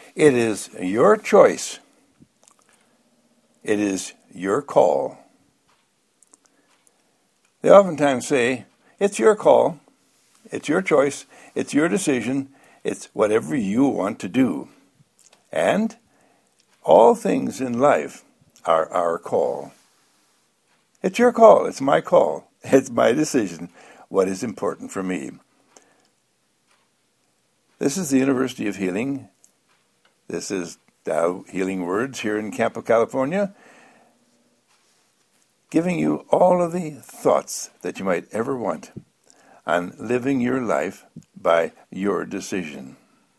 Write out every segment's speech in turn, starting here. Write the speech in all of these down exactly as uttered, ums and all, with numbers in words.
It is your choice. It is your call. They oftentimes say, it's your call, it's your choice, it's your decision, it's whatever you want to do. And all things in life are our call. It's your call, it's my call, it's my decision, what is important for me. This is the University of Healing. This is Tao Healing Words here in Campo, California, giving you all of the thoughts that you might ever want on living your life by your decision.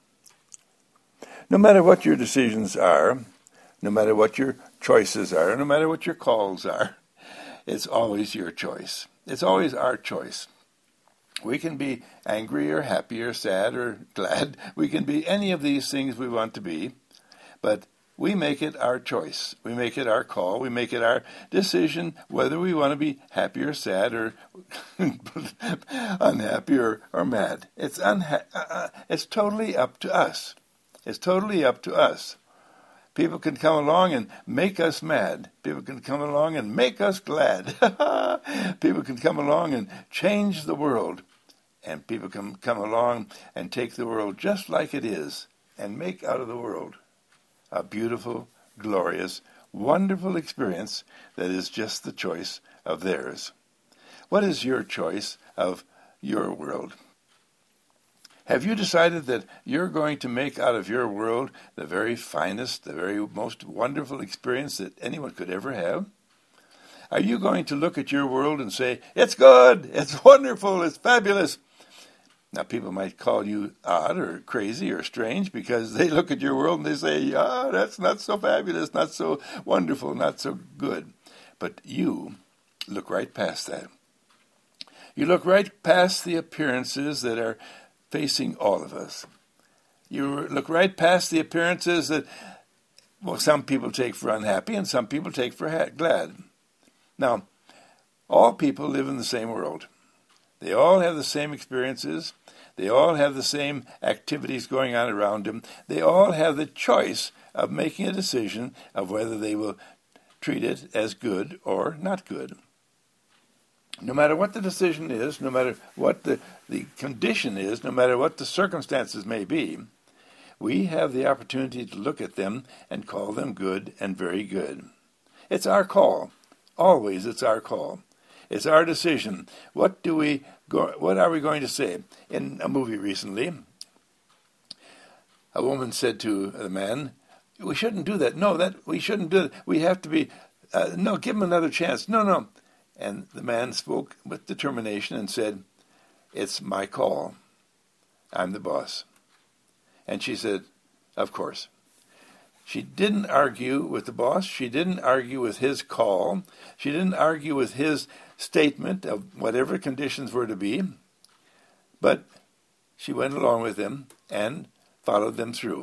No matter what your decisions are, no matter what your choices are, no matter what your calls are, it's always your choice. It's always our choice. We can be angry or happy or sad or glad. We can be any of these things we want to be, but we make it our choice. We make it our call. We make it our decision whether we want to be happy or sad or unhappy or, or mad. It's unha- uh, it's totally up to us. It's totally up to us. People can come along and make us mad. People can come along and make us glad. People can come along and change the world. And people can come along and take the world just like it is and make out of the world a beautiful, glorious, wonderful experience that is just the choice of theirs. What is your choice of your world? Have you decided that you're going to make out of your world the very finest, the very most wonderful experience that anyone could ever have? Are you going to look at your world and say, it's good, it's wonderful, it's fabulous? Now, people might call you odd or crazy or strange because they look at your world and they say, ah, that's not so fabulous, not so wonderful, not so good. But you look right past that. You look right past the appearances that are facing all of us. You look right past the appearances that, well, some people take for unhappy and some people take for ha- glad. Now, all people live in the same world. They all have the same experiences. They all have the same activities going on around them. They all have the choice of making a decision of whether they will treat it as good or not good. No matter what the decision is, no matter what the, the condition is, no matter what the circumstances may be, we have the opportunity to look at them and call them good and very good. It's our call. Always it's our call. It's our decision. What do we go, what are we going to say? In a movie recently, a woman said to the man, we shouldn't do that. No, that we shouldn't do that. We have to be, uh, no, give him another chance. No, no. And the man spoke with determination and said, it's my call. I'm the boss. And she said, of course. She didn't argue with the boss. She didn't argue with his call. She didn't argue with his statement of whatever conditions were to be. But she went along with him and followed them through.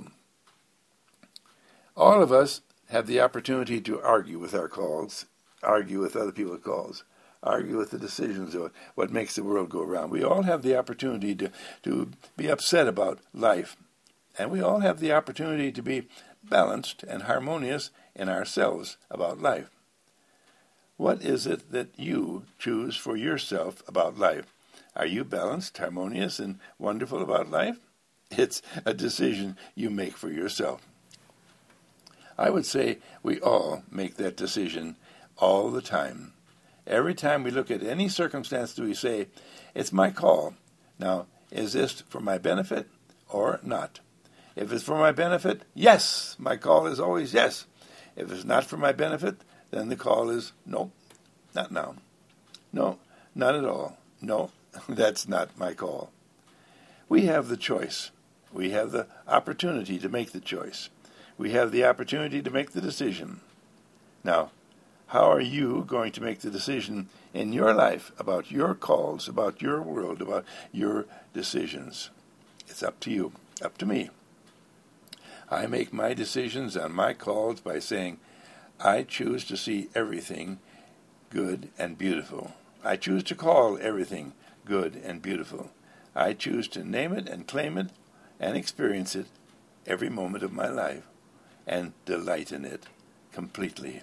All of us have the opportunity to argue with our calls, argue with other people's calls, argue with the decisions of what makes the world go around. We all have the opportunity to, to be upset about life. And we all have the opportunity to be balanced and harmonious in ourselves about life. What is it that you choose for yourself about life? Are you balanced, harmonious, and wonderful about life? It's a decision you make for yourself. I would say we all make that decision all the time. Every time we look at any circumstance, do we say, it's my call. Now, is this for my benefit or not? If it's for my benefit, yes, my call is always yes. If it's not for my benefit, then the call is no, not now. No, not at all. No, that's not my call. We have the choice. We have the opportunity to make the choice. We have the opportunity to make the decision. Now, how are you going to make the decision in your life about your calls, about your world, about your decisions? It's up to you, up to me. I make my decisions on my calls by saying, I choose to see everything good and beautiful. I choose to call everything good and beautiful. I choose to name it and claim it and experience it every moment of my life and delight in it completely.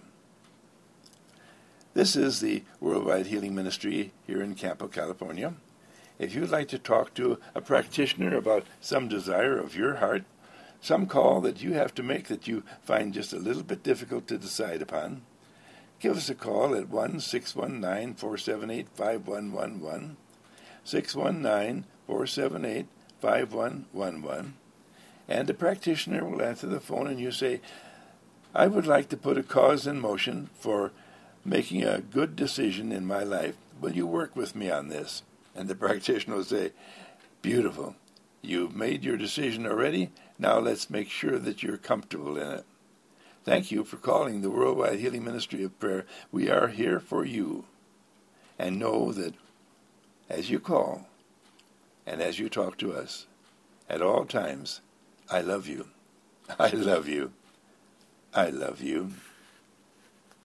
This is the Worldwide Healing Ministry here in Campo, California. If you'd like to talk to a practitioner about some desire of your heart, some call that you have to make that you find just a little bit difficult to decide upon, give us a call at one six one nine, four seven eight, five one one one, six one nine, four seven eight, five one one one, and a practitioner will answer the phone and you say, I would like to put a cause in motion for making a good decision in my life. Will you work with me on this? And the practitioner will say, beautiful. You've made your decision already. Now let's make sure that you're comfortable in it. Thank you for calling the Worldwide Healing Ministry of Prayer. We are here for you. And know that as you call and as you talk to us, at all times, I love you. I love you. I love you.